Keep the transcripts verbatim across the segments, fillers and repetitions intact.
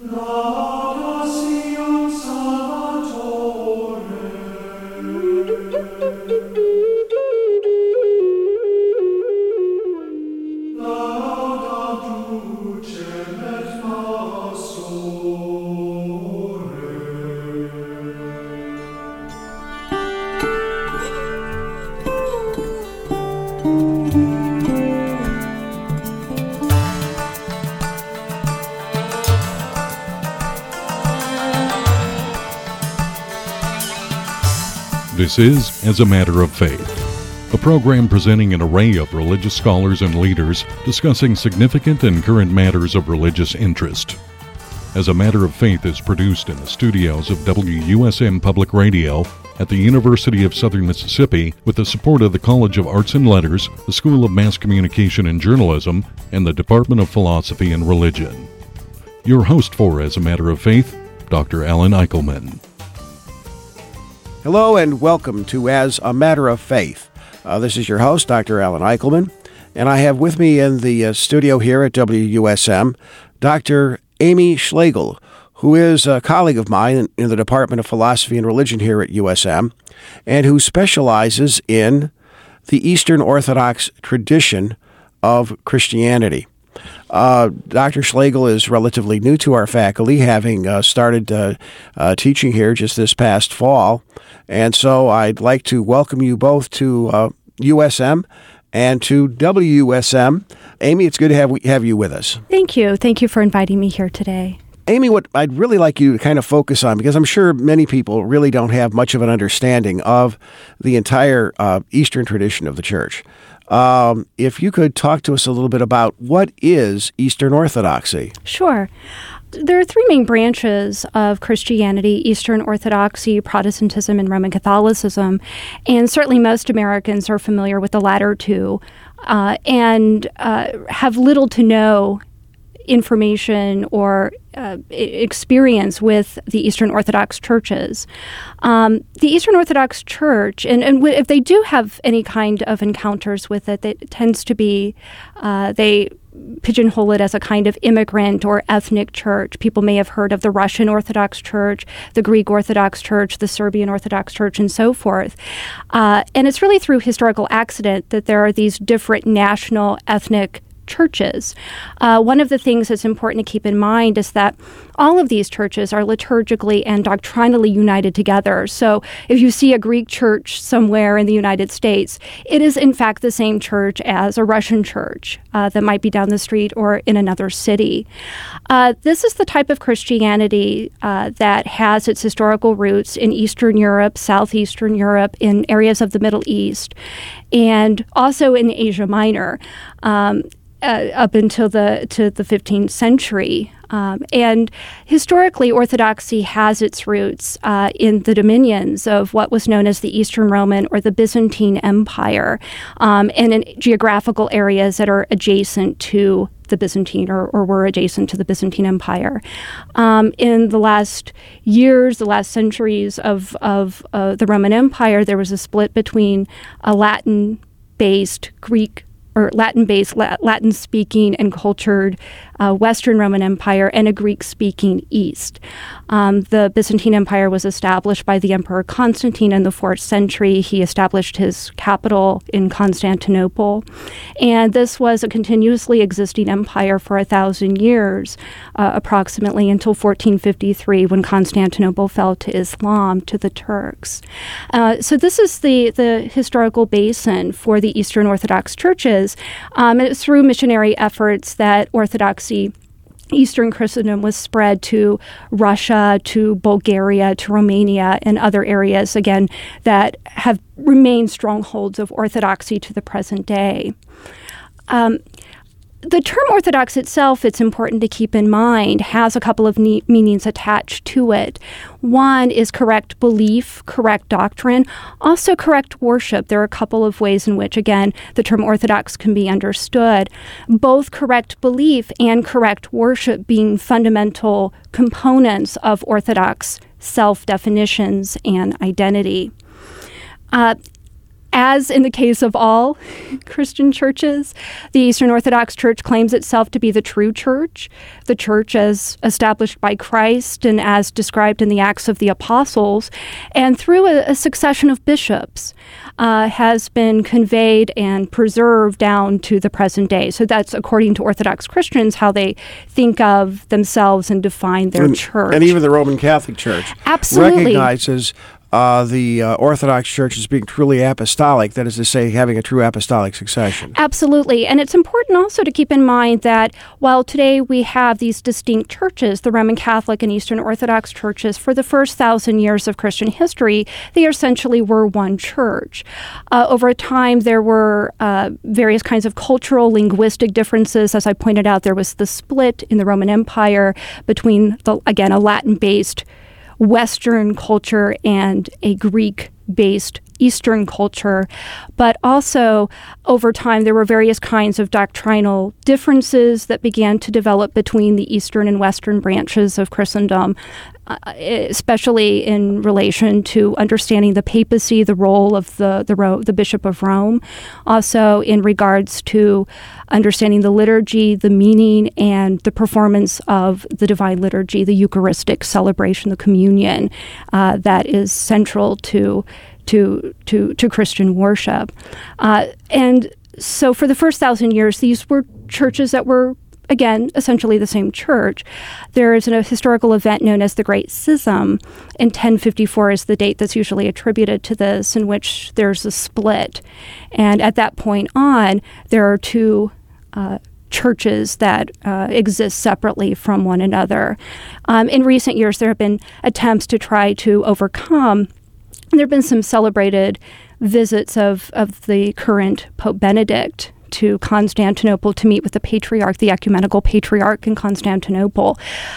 This is As a Matter of Faith, a program presenting an array of religious scholars and leaders discussing significant and current matters of religious interest. As a Matter of Faith is produced in the studios of W U S M Public Radio at the University of Southern Mississippi with the support of the College of Arts and Letters, the School of Mass Communication and Journalism, and the Department of Philosophy and Religion. Your host for As a Matter of Faith, Doctor Alan Eichelman. Hello and welcome to As a Matter of Faith. Uh, this is your host, Doctor Alan Eichelman, and I have with me in the uh, studio here at W U S M, Doctor Amy Schlegel, who is a colleague of mine in, in the Department of Philosophy and Religion here at U S M, and who specializes in the Eastern Orthodox tradition of Christianity. Uh, Doctor Schlegel is relatively new to our faculty, having uh, started uh, uh, teaching here just this past fall. And so I'd like to welcome you both to uh, U S M and to W U S M. Amy, it's good to have, have you with us. Thank you. Thank you for inviting me here today. Amy, what I'd really like you to kind of focus on, because I'm sure many people really don't have much of an understanding of the entire uh, Eastern tradition of the Church. Um, if you could talk to us a little bit about what is Eastern Orthodoxy. Sure. There are three main branches of Christianity: Eastern Orthodoxy, Protestantism, and Roman Catholicism. And certainly most Americans are familiar with the latter two uh, and uh, have little to no information or uh, experience with the Eastern Orthodox churches. Um, the Eastern Orthodox Church, and, and w- if they do have any kind of encounters with it, it tends to be, uh, they pigeonhole it as a kind of immigrant or ethnic church. People may have heard of the Russian Orthodox Church, the Greek Orthodox Church, the Serbian Orthodox Church, and so forth. Uh, and it's really through historical accident that there are these different national ethnic churches. Uh, one of the things that's important to keep in mind is that all of these churches are liturgically and doctrinally united together. So if you see a Greek church somewhere in the United States, it is in fact the same church as a Russian church uh, that might be down the street or in another city. Uh, this is the type of Christianity uh, that has its historical roots in Eastern Europe, Southeastern Europe, in areas of the Middle East, and also in Asia Minor. Um, Uh, up until the to the fifteenth century. Um, and historically, Orthodoxy has its roots uh, in the dominions of what was known as the Eastern Roman or the Byzantine Empire, um, and in geographical areas that are adjacent to the Byzantine or, or were adjacent to the Byzantine Empire. Um, in the last years, the last centuries of, of uh, the Roman Empire, there was a split between a Latin-based Greek or Latin-based, Latin-speaking and cultured uh, Western Roman Empire and a Greek-speaking East. Um, the Byzantine Empire was established by the Emperor Constantine in the fourth century. He established his capital in Constantinople. And this was a continuously existing empire for a thousand years, uh, approximately until fourteen fifty-three, when Constantinople fell to Islam, to the Turks. Uh, so this is the, the historical basin for the Eastern Orthodox churches. Um, it was through missionary efforts that Orthodoxy, Eastern Christendom, was spread to Russia, to Bulgaria, to Romania, and other areas, again, that have remained strongholds of Orthodoxy to the present day. Um, The term Orthodox itself, it's important to keep in mind, has a couple of ne- meanings attached to it. One is correct belief, correct doctrine, also correct worship. There are a couple of ways in which, again, the term Orthodox can be understood. Both correct belief and correct worship being fundamental components of Orthodox self-definitions and identity. Uh, As in the case of all Christian churches, the Eastern Orthodox Church claims itself to be the true church, the church as established by Christ and as described in the Acts of the Apostles, and through a, a succession of bishops uh, has been conveyed and preserved down to the present day. So that's, according to Orthodox Christians, how they think of themselves and define their and, church. And even the Roman Catholic Church Absolutely. recognizes Uh, the uh, Orthodox Church as being truly apostolic, that is to say, having a true apostolic succession. Absolutely. And it's important also to keep in mind that while today we have these distinct churches, the Roman Catholic and Eastern Orthodox churches, for the first thousand years of Christian history, they essentially were one church. Uh, over time, there were uh, various kinds of cultural, linguistic differences. As I pointed out, there was the split in the Roman Empire between, the, again, a Latin-based Western culture and a Greek-based Eastern culture. But also, over time, there were various kinds of doctrinal differences that began to develop between the Eastern and Western branches of Christendom, uh, especially in relation to understanding the papacy, the role of the, the, Ro- the Bishop of Rome, also in regards to understanding the liturgy, the meaning, and the performance of the Divine Liturgy, the Eucharistic celebration, the communion uh, that is central to to to, to Christian worship. Uh, and so for the first thousand years, these were churches that were, again, essentially the same church. There is a historical event known as the Great Schism, and ten fifty-four is the date that's usually attributed to this, in which there's a split. And at that point on, there are two uh, churches that uh, exist separately from one another. Um, in recent years, there have been attempts to try to overcome. There have been some celebrated visits of, of the current Pope Benedict to Constantinople to meet with the Patriarch, the Ecumenical Patriarch in Constantinople,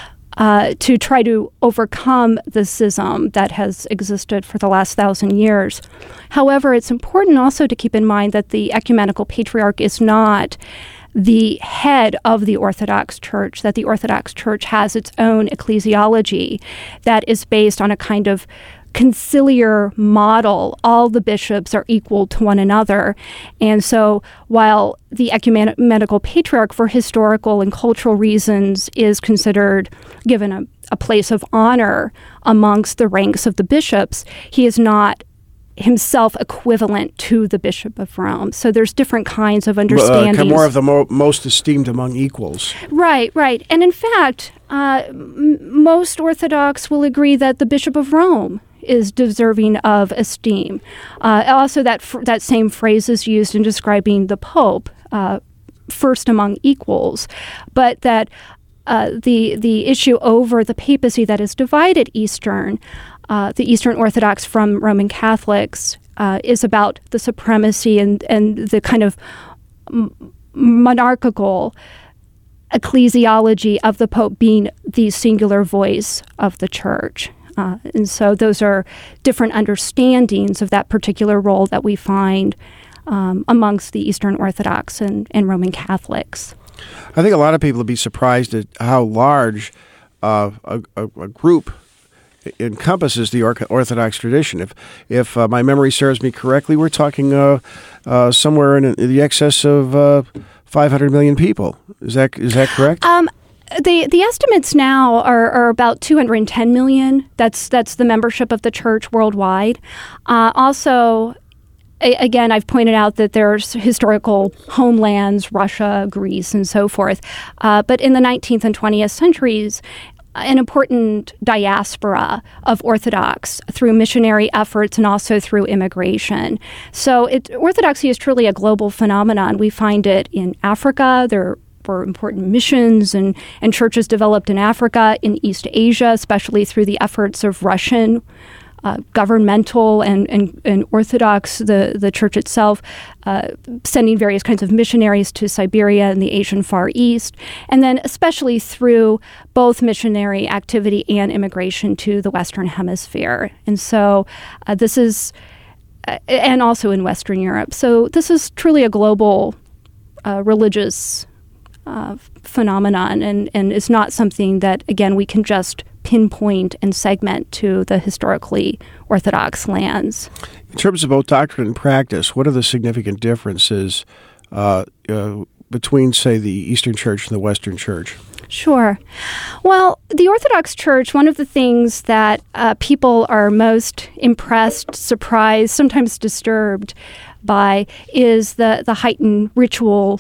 uh, to try to overcome the schism that has existed for the last thousand years. However, it's important also to keep in mind that the Ecumenical Patriarch is not the head of the Orthodox Church, that the Orthodox Church has its own ecclesiology that is based on a kind of conciliar model. All the bishops are equal to one another. And so while the Ecumenical Patriarch, for historical and cultural reasons, is considered given a, a place of honor amongst the ranks of the bishops, he is not himself equivalent to the Bishop of Rome. So there's different kinds of understandings. Uh, more of the mo- most esteemed among equals. Right, right. And in fact, uh, m- most Orthodox will agree that the Bishop of Rome is deserving of esteem. Uh, also, that fr- that same phrase is used in describing the Pope, uh, first among equals, but that uh, the the issue over the papacy that has divided Eastern, uh, the Eastern Orthodox from Roman Catholics, uh, is about the supremacy and, and the kind of m- monarchical ecclesiology of the Pope being the singular voice of the Church. Uh, and so those are different understandings of that particular role that we find um, amongst the Eastern Orthodox and, and Roman Catholics. I think a lot of people would be surprised at how large uh, a, a, a group encompasses the Orthodox tradition. If if uh, my memory serves me correctly, we're talking uh, uh, somewhere in, in the excess of uh, five hundred million people. Is that is that correct? Um, the the estimates now are, are about two hundred ten million. That's that's the membership of the church worldwide. Uh, also, a, again, I've pointed out that there's historical homelands, Russia, Greece, and so forth. Uh, but in the nineteenth and twentieth centuries, an important diaspora of Orthodox through missionary efforts and also through immigration. So it, Orthodoxy is truly a global phenomenon. We find it in Africa. There were important missions and, and churches developed in Africa, in East Asia, especially through the efforts of Russian Uh, governmental and, and, and Orthodox, the, the church itself, uh, sending various kinds of missionaries to Siberia and the Asian Far East, and then especially through both missionary activity and immigration to the Western Hemisphere. And so uh, this is, uh, and also in Western Europe. So this is truly a global uh, religious uh, phenomenon, and, and is not something that, again, we can just pinpoint and segment to the historically Orthodox lands. In terms of both doctrine and practice, what are the significant differences uh, uh, between, say, the Eastern Church and the Western Church? Sure. Well, the Orthodox Church, one of the things that uh, people are most impressed, surprised, sometimes disturbed by is the, the heightened ritual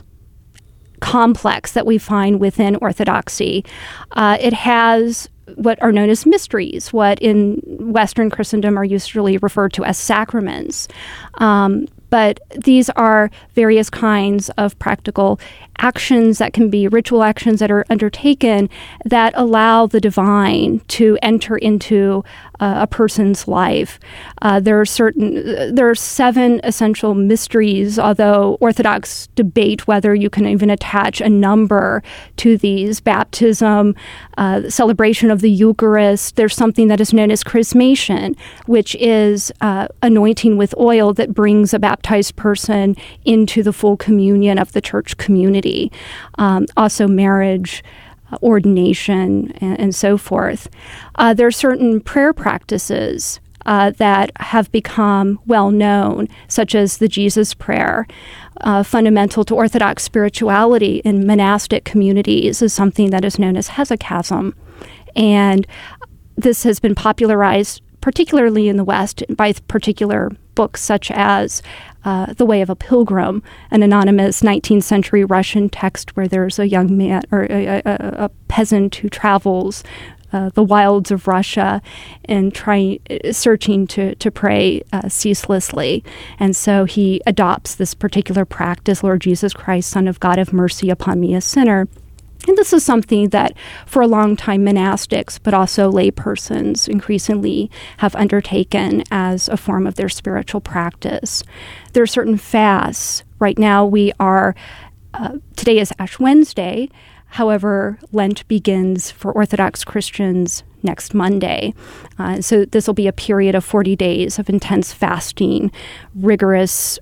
complex that we find within Orthodoxy. Uh, it has what are known as mysteries, what in Western Christendom are usually referred to as sacraments. Um, but these are various kinds of practical actions that can be ritual actions that are undertaken that allow the divine to enter into uh, a person's life. Uh, there are certain, there are seven essential mysteries, although Orthodox debate whether you can even attach a number to these. Baptism, uh, celebration of the Eucharist. There's something that is known as chrismation, which is uh, anointing with oil that brings a baptized person into the full communion of the church community. Um, also marriage, uh, ordination, and, and so forth. Uh, there are certain prayer practices uh, that have become well known, such as the Jesus Prayer. Uh, fundamental to Orthodox spirituality in monastic communities is something that is known as hesychasm. And this has been popularized particularly in the West by particular books such as uh, The Way of a Pilgrim, an anonymous nineteenth century Russian text where there's a young man or a, a, a peasant who travels uh, the wilds of Russia and trying, searching to, to pray uh, ceaselessly. And so he adopts this particular practice, Lord Jesus Christ, Son of God, have mercy upon me, a sinner. And this is something that for a long time monastics, but also lay persons increasingly have undertaken as a form of their spiritual practice. There are certain fasts. Right now we are, uh, today is Ash Wednesday. However, Lent begins for Orthodox Christians next Monday. Uh, so this will be a period of forty days of intense fasting, rigorous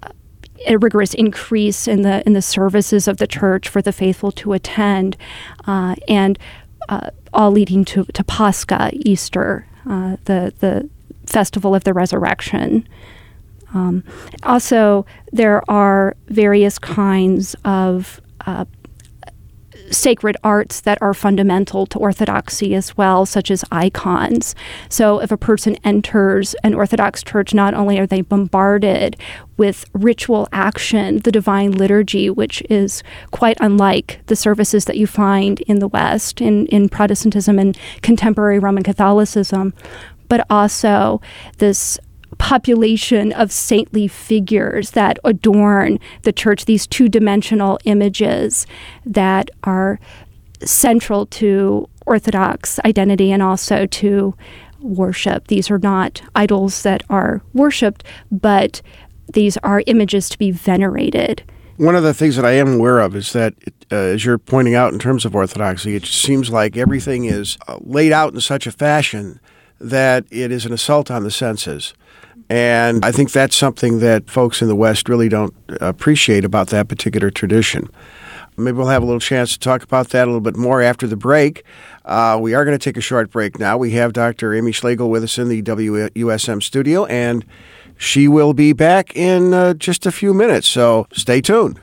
a rigorous increase in the in the services of the church for the faithful to attend, uh, and uh, all leading to, to Pascha, Easter, uh, the the festival of the resurrection. Um, also, there are various kinds of uh, sacred arts that are fundamental to Orthodoxy as well, such as icons. So if a person enters an Orthodox church, not only are they bombarded with ritual action, the divine liturgy, which is quite unlike the services that you find in the West, in, in Protestantism and contemporary Roman Catholicism, but also this population of saintly figures that adorn the church, these two-dimensional images that are central to Orthodox identity and also to worship. These are not idols that are worshipped, but these are images to be venerated. One of the things that I am aware of is that, uh, as you're pointing out in terms of Orthodoxy, it seems like everything is uh, laid out in such a fashion that it is an assault on the senses. And I think that's something that folks in the West really don't appreciate about that particular tradition. Maybe we'll have a little chance to talk about that a little bit more after the break. Uh, we are going to take a short break now. We have Doctor Amy Schlegel with us in the W U S M studio, and she will be back in uh, just a few minutes, so stay tuned.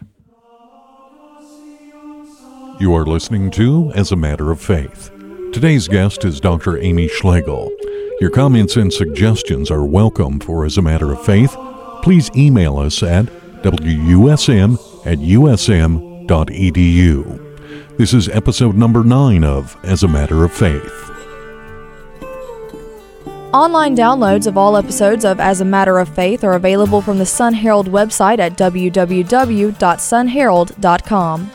You are listening to As a Matter of Faith. Today's guest is Doctor Amy Schlegel. Your comments and suggestions are welcome for As a Matter of Faith. Please email us at W U S M at U S M dot E D U. This is episode number nine of As a Matter of Faith. Online downloads of all episodes of As a Matter of Faith are available from the Sun Herald website at w w w dot sun herald dot com.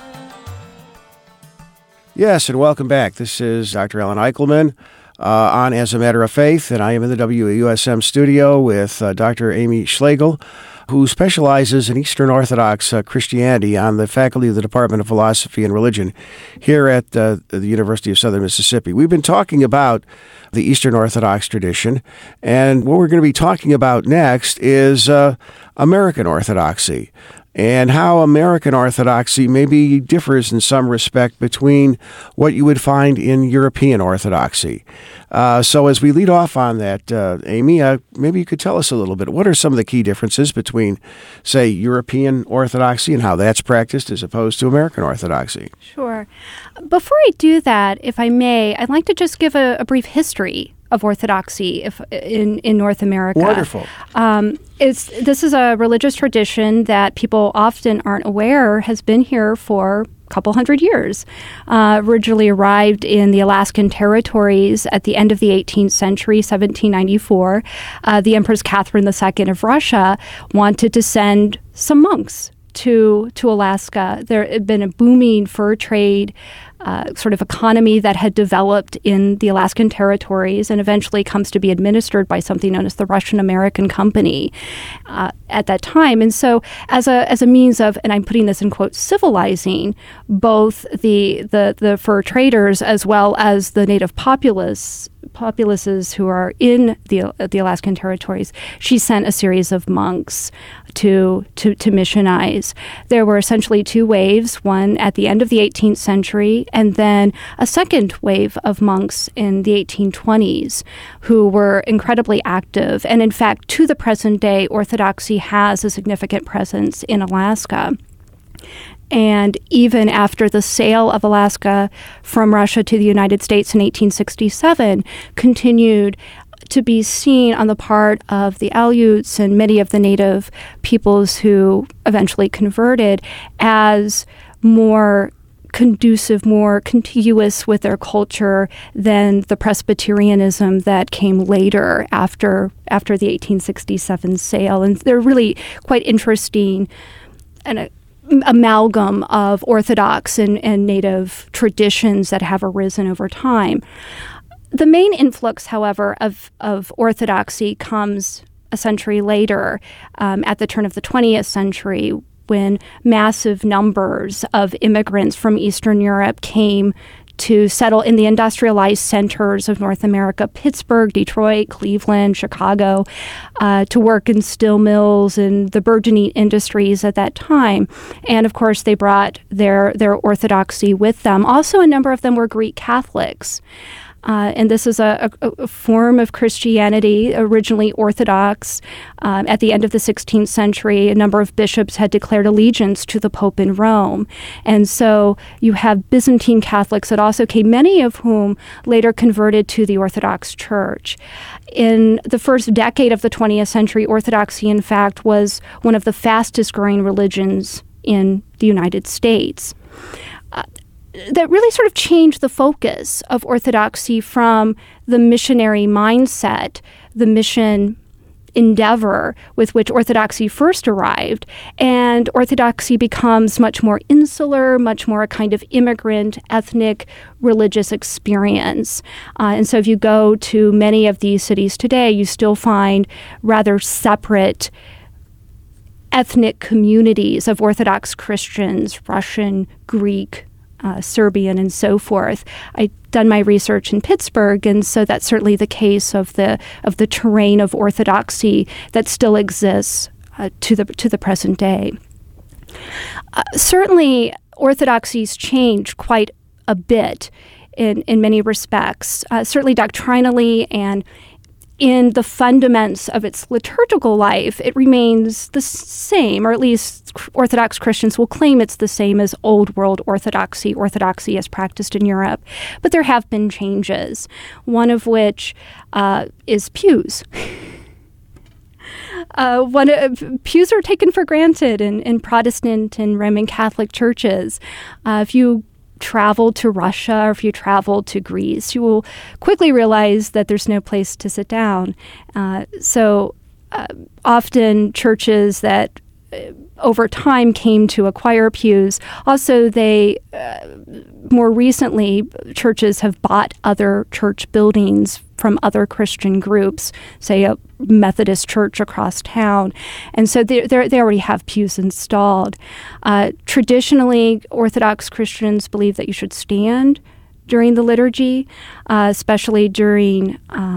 Yes, and welcome back. This is Doctor Alan Eichelman uh, on As a Matter of Faith, and I am in the W U S M studio with uh, Doctor Amy Schlegel, who specializes in Eastern Orthodox uh, Christianity on the faculty of the Department of Philosophy and Religion here at uh, the University of Southern Mississippi. We've been talking about the Eastern Orthodox tradition, and what we're going to be talking about next is uh, American Orthodoxy. and how American Orthodoxy maybe differs in some respect between what you would find in European Orthodoxy. Uh, so as we lead off on that, uh, Amy, uh, maybe you could tell us a little bit. What are some of the key differences between, say, European Orthodoxy and how that's practiced as opposed to American Orthodoxy? Sure. Before I do that, if I may, I'd like to just give a, a brief history of Orthodoxy if, in, in North America. Wonderful. Um, it's, this is a religious tradition that people often aren't aware has been here for a couple hundred years. Uh, originally arrived in the Alaskan territories at the end of the eighteenth century, seventeen ninety-four. Uh, the Empress Catherine the Second of Russia wanted to send some monks to to Alaska. There had been a booming fur trade uh, sort of economy that had developed in the Alaskan territories and eventually comes to be administered by something known as the Russian-American Company uh, at that time. And so as a as a means of, and I'm putting this in quotes, civilizing both the the, the fur traders as well as the native populace, populaces who are in the the Alaskan territories, she sent a series of monks to to to missionize. There were essentially two waves, one at the end of the eighteenth century and then a second wave of monks in the eighteen twenties who were incredibly active. And in fact, to the present day, Orthodoxy has a significant presence in Alaska. And even after the sale of Alaska from Russia to the United States in eighteen sixty-seven, continued to be seen on the part of the Aleuts and many of the native peoples who eventually converted as more conducive, more contiguous with their culture than the Presbyterianism that came later after after the eighteen sixty-seven sale. And they're really quite interesting and a amalgam of Orthodox and, and native traditions that have arisen over time. The main influx, however, of, of Orthodoxy comes a century later, um, at the turn of the twentieth century, when massive numbers of immigrants from Eastern Europe came to settle in the industrialized centers of North America, Pittsburgh, Detroit, Cleveland, Chicago, uh, to work in steel mills and the burgeoning industries at that time. And of course, they brought their, their orthodoxy with them. Also, a number of them were Greek Catholics. Uh, and this is a, a, a form of Christianity, originally Orthodox. Um, at the end of the sixteenth century, a number of bishops had declared allegiance to the Pope in Rome. And so you have Byzantine Catholics that also came, many of whom later converted to the Orthodox Church. In the first decade of the twentieth century, Orthodoxy, in fact, was one of the fastest growing religions in the United States. Uh, that really sort of changed the focus of Orthodoxy from the missionary mindset, the mission endeavor with which Orthodoxy first arrived. And Orthodoxy becomes much more insular, much more a kind of immigrant, ethnic, religious experience. Uh, and so if you go to many of these cities today, you still find rather separate ethnic communities of Orthodox Christians, Russian, Greek, Uh, Serbian, and so forth. I've done my research in Pittsburgh, and so that's certainly the case of the of the terrain of Orthodoxy that still exists uh, to the to the present day. Uh, certainly, Orthodoxy's changed quite a bit in in many respects. Uh, certainly, doctrinally and in the fundaments of its liturgical life, it remains the same, or at least Orthodox Christians will claim it's the same as Old World Orthodoxy, Orthodoxy as practiced in Europe. But there have been changes, one of which uh, is pews. Uh, one uh, pews are taken for granted in, in Protestant and Roman Catholic churches. Uh, if you travel to Russia or if you travel to Greece, you will quickly realize that there's no place to sit down. Uh, so uh, often churches that uh, over time came to acquire pews, also they, uh, more recently, churches have bought other church buildings from other Christian groups, say a Methodist church across town. And so they they already have pews installed. Uh, traditionally, Orthodox Christians believe that you should stand during the liturgy, uh, especially during um,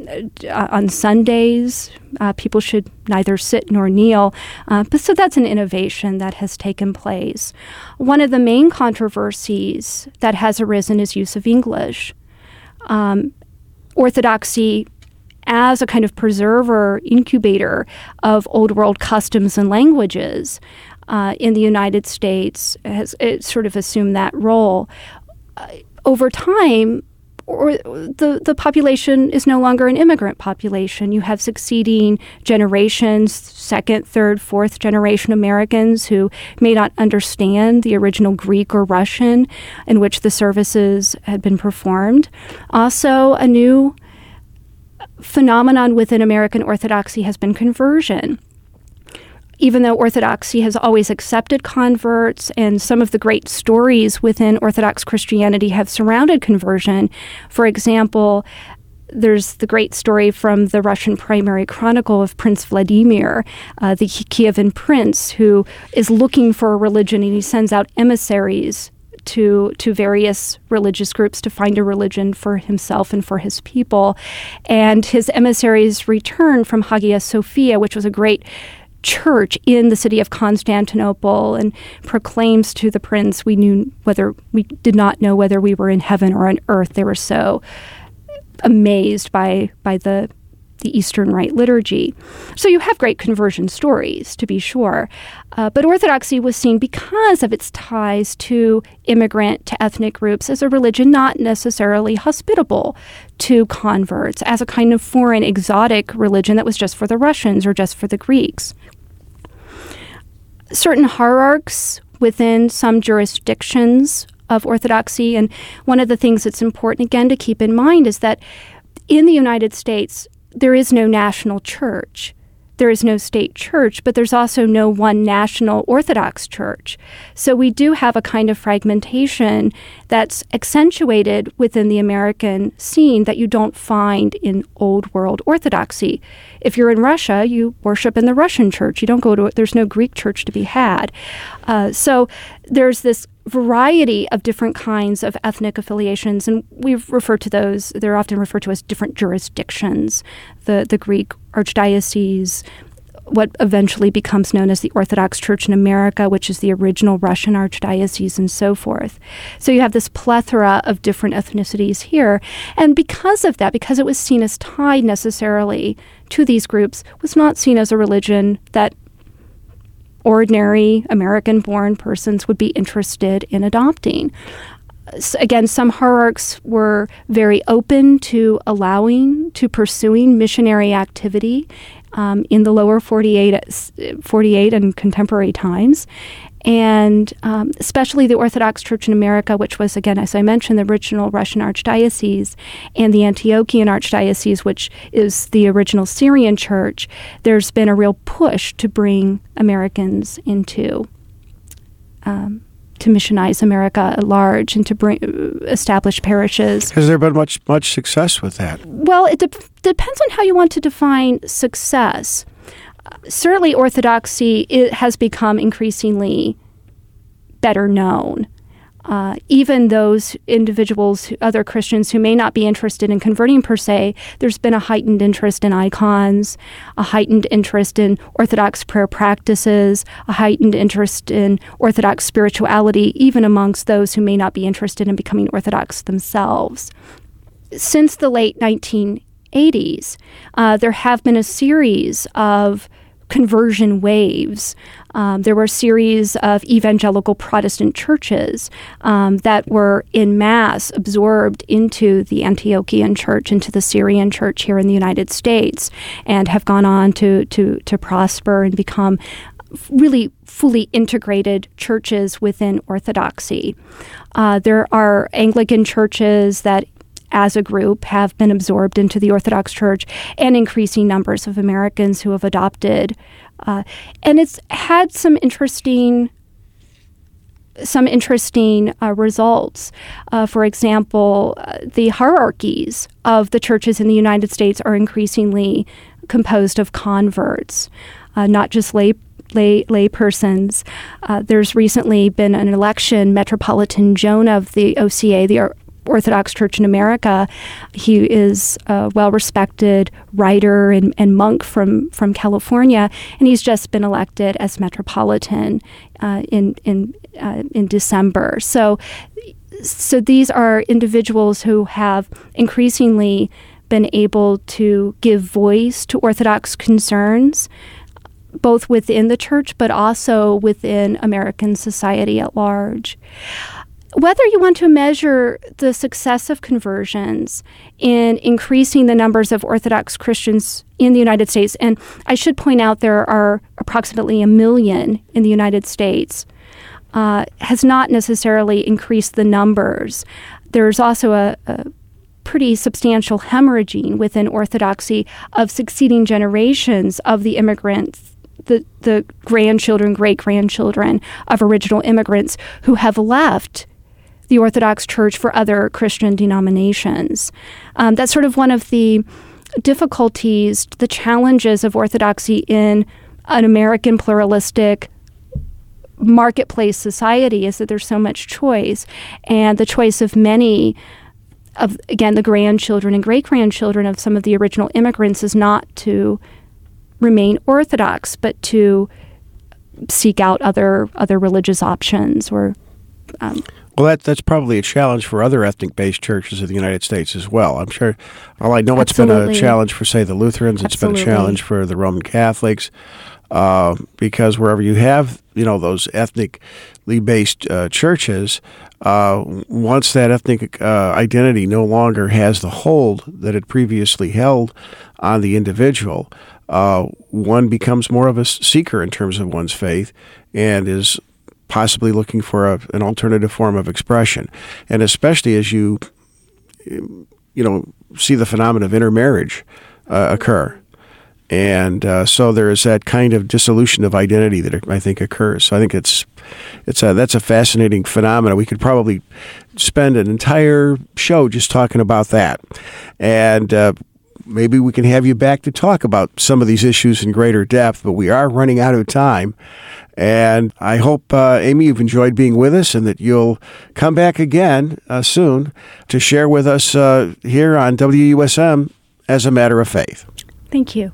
uh, on Sundays, uh, people should neither sit nor kneel. Uh, but so that's an innovation that has taken place. One of the main controversies that has arisen is use of English. Um, Orthodoxy, as a kind of preserver, incubator of Old World customs and languages uh, in the United States, has it sort of assumed that role. Uh, over time, or the, the population is no longer an immigrant population. You have succeeding generations, second, third, fourth generation Americans who may not understand the original Greek or Russian in which the services had been performed. Also, a new phenomenon within American Orthodoxy has been conversion. Even though Orthodoxy has always accepted converts, and some of the great stories within Orthodox Christianity have surrounded conversion. For example, there's the great story from the Russian primary chronicle of Prince Vladimir, uh, the Kievan prince, who is looking for a religion, and he sends out emissaries to to various religious groups to find a religion for himself and for his people. And his emissaries return from Hagia Sophia, which was a great church in the city of Constantinople, and proclaims to the prince, we knew whether we did not know whether we were in heaven or on earth. They were so amazed by by the the Eastern Rite liturgy. So you have great conversion stories, to be sure. Uh, but Orthodoxy was seen, because of its ties to immigrant, to ethnic groups, as a religion not necessarily hospitable to converts, as a kind of foreign, exotic religion that was just for the Russians or just for the Greeks. Certain hierarchs within some jurisdictions of Orthodoxy, and one of the things that's important, again, to keep in mind is that in the United States, there is no national church. There is no state church, but there's also no one national Orthodox church. So we do have a kind of fragmentation that's accentuated within the American scene that you don't find in Old World Orthodoxy. If you're in Russia, you worship in the Russian church. You don't go to, there's no Greek church to be had. Uh, so there's this variety of different kinds of ethnic affiliations, and we refer to those, they're often referred to as different jurisdictions. The, the Greek archdiocese, what eventually becomes known as the Orthodox Church in America, which is the original Russian archdiocese, and so forth. So you have this plethora of different ethnicities here. And because of that, because it was seen as tied necessarily to these groups, was not seen as a religion that ordinary American-born persons would be interested in adopting. So again, some hierarchs were very open to allowing, to pursuing missionary activity um, in the lower forty-eight, forty-eight and contemporary times. And um, especially the Orthodox Church in America, which was, again, as I mentioned, the original Russian archdiocese, and the Antiochian archdiocese, which is the original Syrian church, there's been a real push to bring Americans into, um, to missionize America at large and to bring establish parishes. Has there been much much success with that? Well, it de- depends on how you want to define success. Certainly, Orthodoxy it has become increasingly better known. Uh, even those individuals, other Christians who may not be interested in converting per se, there's been a heightened interest in icons, a heightened interest in Orthodox prayer practices, a heightened interest in Orthodox spirituality, even amongst those who may not be interested in becoming Orthodox themselves. Since the late nineteen eighties, uh, there have been a series of conversion waves. Um, there were a series of evangelical Protestant churches um, that were en masse absorbed into the Antiochian church, into the Syrian church here in the United States, and have gone on to to to prosper and become really fully integrated churches within Orthodoxy. Uh, there are Anglican churches that as a group have been absorbed into the Orthodox Church, and increasing numbers of Americans who have adopted. Uh, and it's had some interesting some interesting uh, results. Uh, for example, uh, the hierarchies of the churches in the United States are increasingly composed of converts, uh, not just lay lay, lay persons. Uh, there's recently been an election. Metropolitan Jonah of the O C A, the Orthodox Church in America. He is a well-respected writer and, and monk from, from California, and he's just been elected as Metropolitan uh, in in uh, in December. So, so these are individuals who have increasingly been able to give voice to Orthodox concerns, both within the church but also within American society at large. Whether you want to measure the success of conversions in increasing the numbers of Orthodox Christians in the United States, and I should point out there are approximately a million in the United States, uh, has not necessarily increased the numbers. There's also a, a pretty substantial hemorrhaging within Orthodoxy of succeeding generations of the immigrants, the, the grandchildren, great-grandchildren of original immigrants who have left the Orthodox Church for other Christian denominations. Um, that's sort of one of the difficulties, the challenges of Orthodoxy in an American pluralistic marketplace society is that there's so much choice, and the choice of many of, again, the grandchildren and great-grandchildren of some of the original immigrants is not to remain Orthodox, but to seek out other other religious options or um, Well, that, that's probably a challenge for other ethnic-based churches in the United States as well. I'm sure, well, I know Absolutely. It's been a challenge for, say, the Lutherans. It's Absolutely. been a challenge for the Roman Catholics, uh, because wherever you have, you know, those ethnically based uh, churches, uh, once that ethnic uh, identity no longer has the hold that it previously held on the individual, uh, one becomes more of a seeker in terms of one's faith and is possibly looking for a, an alternative form of expression. And especially as you, you know, see the phenomenon of intermarriage uh, occur. And uh, so there is that kind of dissolution of identity that I think occurs. So I think it's it's a, that's a fascinating phenomenon. We could probably spend an entire show just talking about that. And uh, maybe we can have you back to talk about some of these issues in greater depth, but we are running out of time. And I hope, uh, Amy, you've enjoyed being with us and that you'll come back again uh, soon to share with us uh, here on W U S M As a Matter of Faith. Thank you.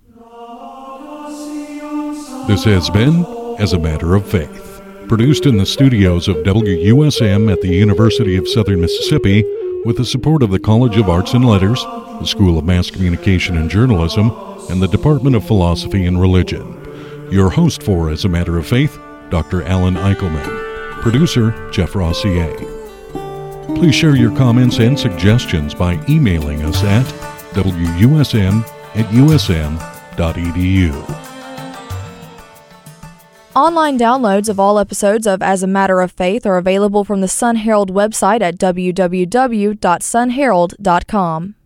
This has been As a Matter of Faith, produced in the studios of W U S M at the University of Southern Mississippi with the support of the College of Arts and Letters, the School of Mass Communication and Journalism, and the Department of Philosophy and Religion. Your host for As a Matter of Faith, Doctor Alan Eichelman. Producer, Jeff Rossier. Please share your comments and suggestions by emailing us at W U S M at U S M dot E D U. Online downloads of all episodes of As a Matter of Faith are available from the Sun Herald website at w w w dot sun herald dot com.